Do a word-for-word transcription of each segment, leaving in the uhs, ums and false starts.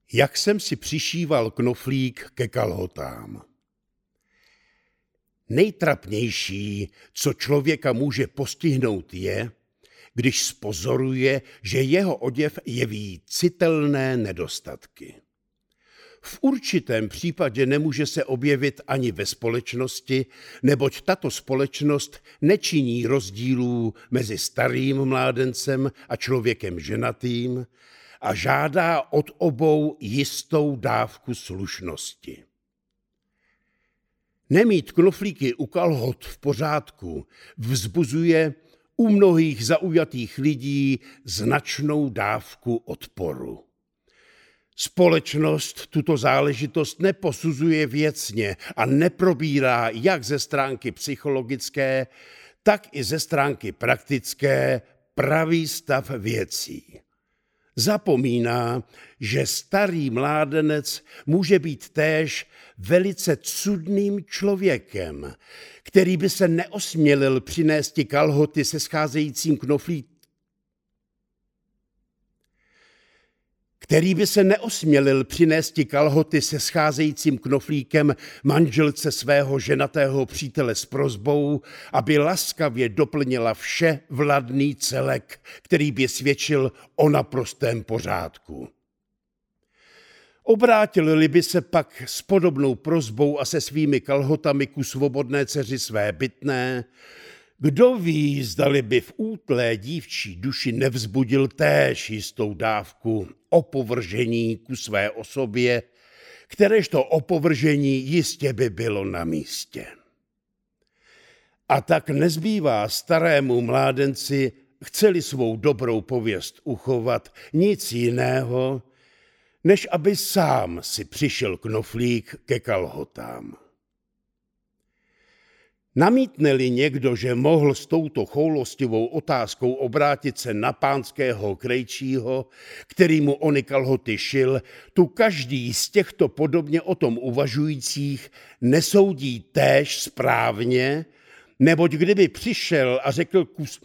Jak jsem si přišíval knoflík ke kalhotám. Nejtrapnější, co člověka může postihnout, je, když zpozoruje, že jeho oděv jeví citelné nedostatky. V určitém případě nemůže se objevit ani ve společnosti, neboť tato společnost nečiní rozdílů mezi starým mládencem a člověkem ženatým a žádá od obou jistou dávku slušnosti. Nemít knoflíky u kalhot v pořádku vzbuzuje u mnohých zaujatých lidí značnou dávku odporu. Společnost tuto záležitost neposuzuje věcně a neprobírá jak ze stránky psychologické, tak i ze stránky praktické pravý stav věcí. Zapomíná, že starý mládenec může být též velice cudným člověkem, který by se neosmělil přinést kalhoty se scházejícím knoflíkem, který by se neosmělil přinést kalhoty se scházejícím knoflíkem manželce svého ženatého přítele s prosbou, aby laskavě doplnila vše vladný celek, který by svědčil o naprostém pořádku. Obrátil-li by se pak s podobnou prosbou a se svými kalhotami ku svobodné dceři své bytné, kdo ví, zdali by v útlé dívčí duši nevzbudil též jistou dávku opovržení ku své osobě, kteréžto opovržení jistě by bylo na místě. A tak nezbývá starému mládenci, chce-li svou dobrou pověst uchovat, nic jiného, než aby sám si přišel knoflík ke kalhotám. Namítne-li někdo, že mohl s touto choulostivou otázkou obrátit se na pánského krejčího, který mu ony kalhoty šil, tu každý z těchto podobně o tom uvažujících nesoudí též správně, neboť kdyby přišel a řekl kus...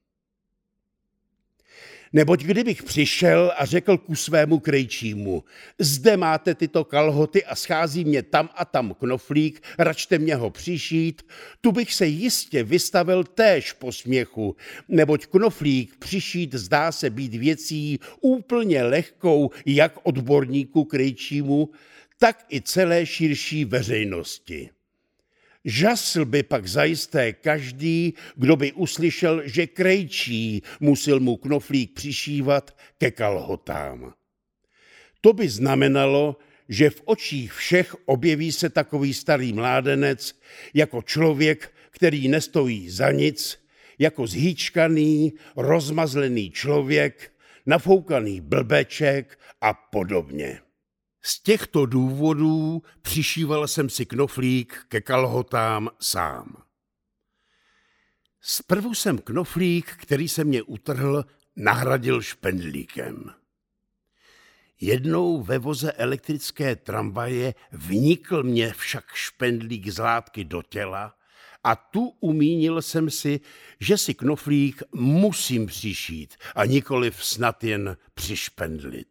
Neboť kdybych přišel a řekl ku svému krejčímu, zde máte tyto kalhoty a schází mě tam a tam knoflík, račte mě ho přišít, tu bych se jistě vystavil též posměchu, neboť knoflík přišít zdá se být věcí úplně lehkou jak odborníku krejčímu, tak i celé širší veřejnosti. Žasl by pak zajisté každý, kdo by uslyšel, že krejčí musel mu knoflík přišívat ke kalhotám. To by znamenalo, že v očích všech objeví se takový starý mládenec jako člověk, který nestojí za nic, jako zhýčkaný, rozmazlený člověk, nafoukaný blbeček a podobně. Z těchto důvodů přišíval jsem si knoflík ke kalhotám sám. Zprvu jsem knoflík, který se mě utrhl, nahradil špendlíkem. Jednou ve voze elektrické tramvaje vnikl mě však špendlík z látky do těla a tu umínil jsem si, že si knoflík musím přišít a nikoliv snad jen přišpendlit.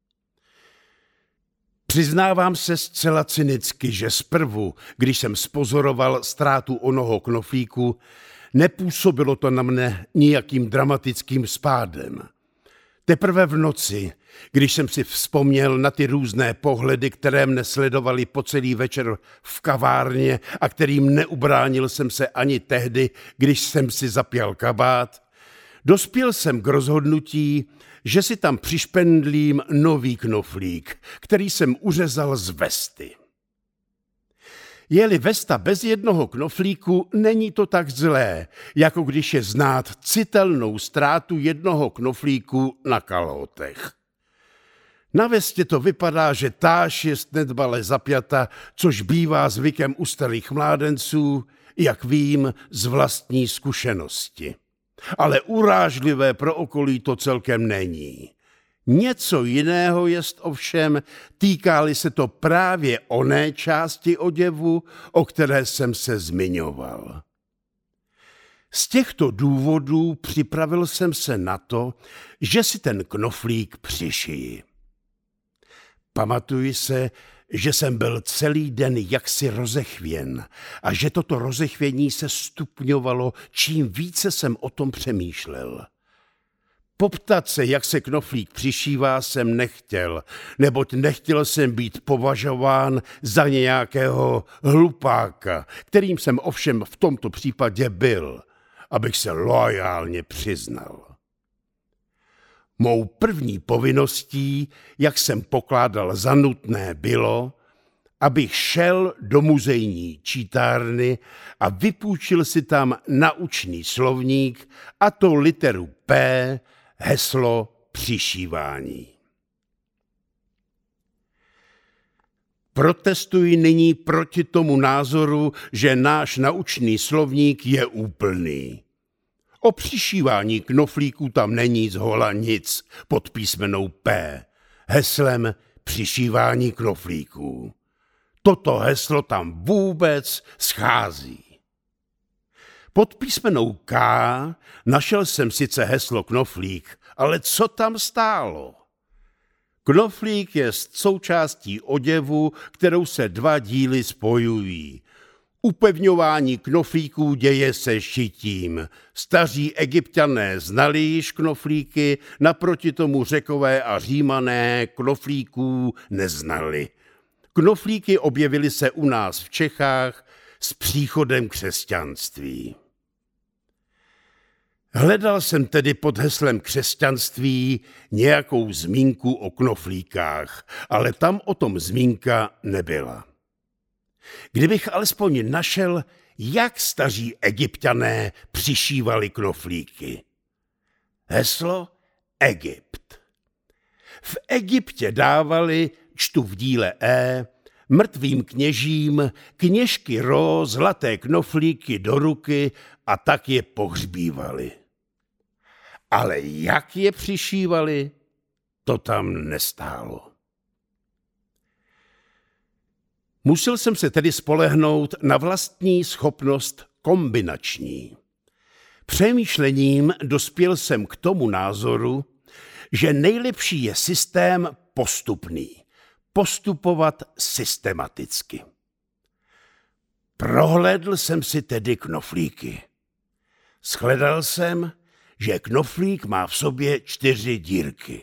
Přiznávám se zcela cynicky, že zprvu, když jsem spozoroval ztrátu onoho knoflíku, nepůsobilo to na mne nijakým dramatickým spádem. Teprve v noci, když jsem si vzpomněl na ty různé pohledy, které mne sledovaly po celý večer v kavárně a kterým neubránil jsem se ani tehdy, když jsem si zapěl kabát, dospěl jsem k rozhodnutí, že si tam přišpendlím nový knoflík, který jsem uřezal z vesty. Je-li vesta bez jednoho knoflíku, není to tak zlé, jako když je znát citelnou ztrátu jednoho knoflíku na kalhotech. Na vestě to vypadá, že táž je nedbale zapjata, což bývá zvykem u starých mládenců, jak vím z vlastní zkušenosti. Ale urážlivé pro okolí to celkem není. Něco jiného jest ovšem, týká-li se to právě oné části oděvu, o které jsem se zmiňoval. Z těchto důvodů připravil jsem se na to, že si ten knoflík přišiji. Pamatuji se, že jsem byl celý den jaksi rozechvěn a že toto rozechvění se stupňovalo, čím více jsem o tom přemýšlel. Poptat se, jak se knoflík přišívá, jsem nechtěl, neboť nechtěl jsem být považován za nějakého hlupáka, kterým jsem ovšem v tomto případě byl, abych se loajálně přiznal. Mou první povinností, jak jsem pokládal za nutné, bylo, abych šel do muzejní čítárny a vypůjčil si tam naučný slovník, a to literu P, heslo přišívání. Protestuji nyní proti tomu názoru, že náš naučný slovník je úplný. O přišívání knoflíků tam není zhola nic pod písmenou P, heslem přišívání knoflíků. Toto heslo tam vůbec schází. Pod písmenou K našel jsem sice heslo knoflík, ale co tam stálo? Knoflík je součástí oděvu, kterou se dva díly spojují. Upevňování knoflíků děje se šitím. Staří Egypťané znali již knoflíky, naproti tomu Řekové a Římané knoflíků neznali. Knoflíky objevily se u nás v Čechách s příchodem křesťanství. Hledal jsem tedy pod heslem křesťanství nějakou zmínku o knoflíkách, ale tam o tom zmínka nebyla. Kdybych alespoň našel, jak staří Egypťané přišívali knoflíky. Heslo Egypt. V Egyptě dávali, čtu v díle E, mrtvým kněžím kněžky ro zlaté knoflíky do ruky a tak je pohřbívali. Ale jak je přišívali, to tam nestálo. Musel jsem se tedy spolehnout na vlastní schopnost kombinační. Přemýšlením dospěl jsem k tomu názoru, že nejlepší je systém postupný, postupovat systematicky. Prohlédl jsem si tedy knoflíky. Shledal jsem, že knoflík má v sobě čtyři dírky.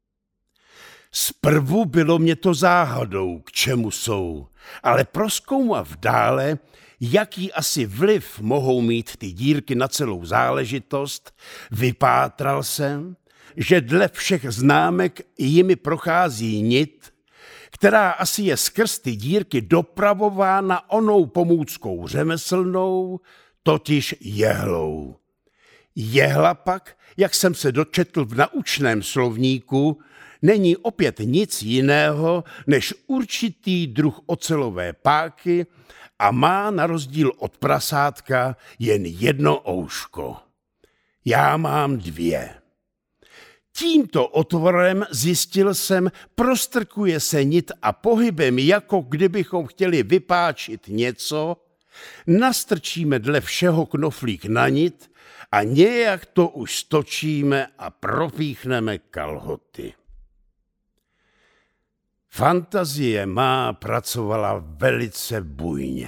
Zprvu bylo mě to záhadou, k čemu jsou, ale prozkoumav dále, jaký asi vliv mohou mít ty dírky na celou záležitost, vypátral jsem, že dle všech známek jimi prochází nit, která asi je skrz ty dírky dopravována onou pomůckou řemeslnou, totiž jehlou. Jehla pak, jak jsem se dočetl v naučném slovníku, není opět nic jiného než určitý druh ocelové páky a má na rozdíl od prasátka jen jedno ouško. Já mám dvě. Tímto otvorem, zjistil jsem, prostrkuje se nit a pohybem, jako kdybychom chtěli vypáčit něco, nastrčíme dle všeho knoflík na nit a nějak to už stočíme a propíchneme kalhoty. Fantazie má pracovala velice bujně.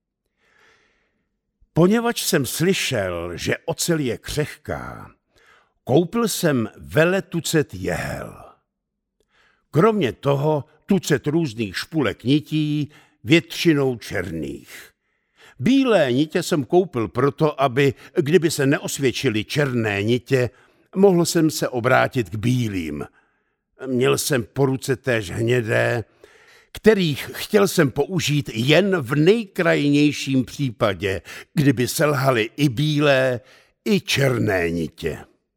Poněvadž jsem slyšel, že ocel je křehká, koupil jsem veletucet jehel. Kromě toho tucet různých špulek nití, většinou černých. Bílé nitě jsem koupil proto, aby, kdyby se neosvědčily černé nitě, mohl jsem se obrátit k bílým. Měl jsem po ruce též hnědé, kterých chtěl jsem použít jen v nejkrajnějším případě, kdyby selhaly i bílé, i černé nitě.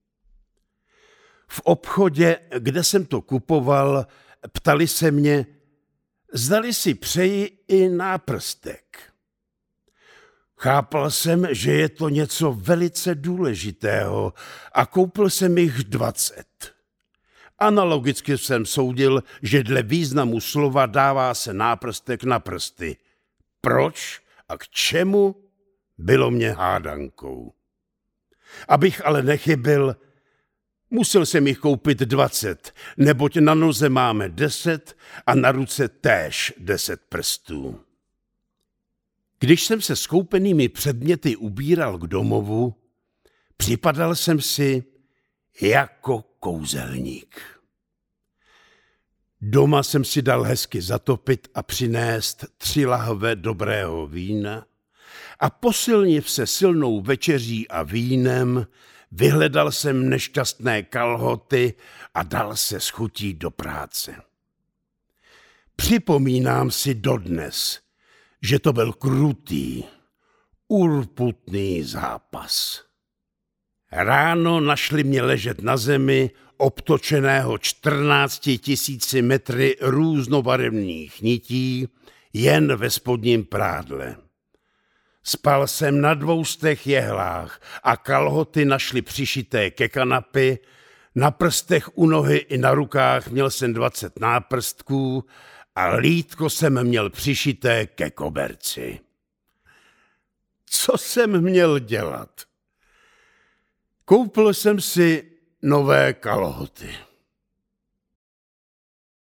V obchodě, kde jsem to kupoval, ptali se mě, zdali si přeji i náprstek. Chápal jsem, že je to něco velice důležitého a koupil jsem jich dvacet. Analogicky jsem soudil, že dle významu slova dává se náprstek na prsty. Proč a k čemu, bylo mě hádankou. Abych ale nechybil, Musel jsem jich koupit dvacet, neboť na noze máme deset a na ruce též deset prstů. Když jsem se s koupenými předměty ubíral k domovu, připadal jsem si jako kouzelník. Doma jsem si dal hezky zatopit a přinést tři lahve dobrého vína a posilniv se silnou večeří a vínem, vyhledal jsem nešťastné kalhoty a dal se s chutí do práce. Připomínám si dodnes, že to byl krutý, urputný zápas. Ráno našli mě ležet na zemi, obtočeného čtrnácti tisíci metry různobarevných nití, jen ve spodním prádle. Spal jsem na dvoustech jehlách a kalhoty našli přišité ke kanapy, na prstech u nohy i na rukách měl jsem dvacet náprstků a lítko jsem měl přišité ke koberci. Co jsem měl dělat? Koupil jsem si nové kalhoty.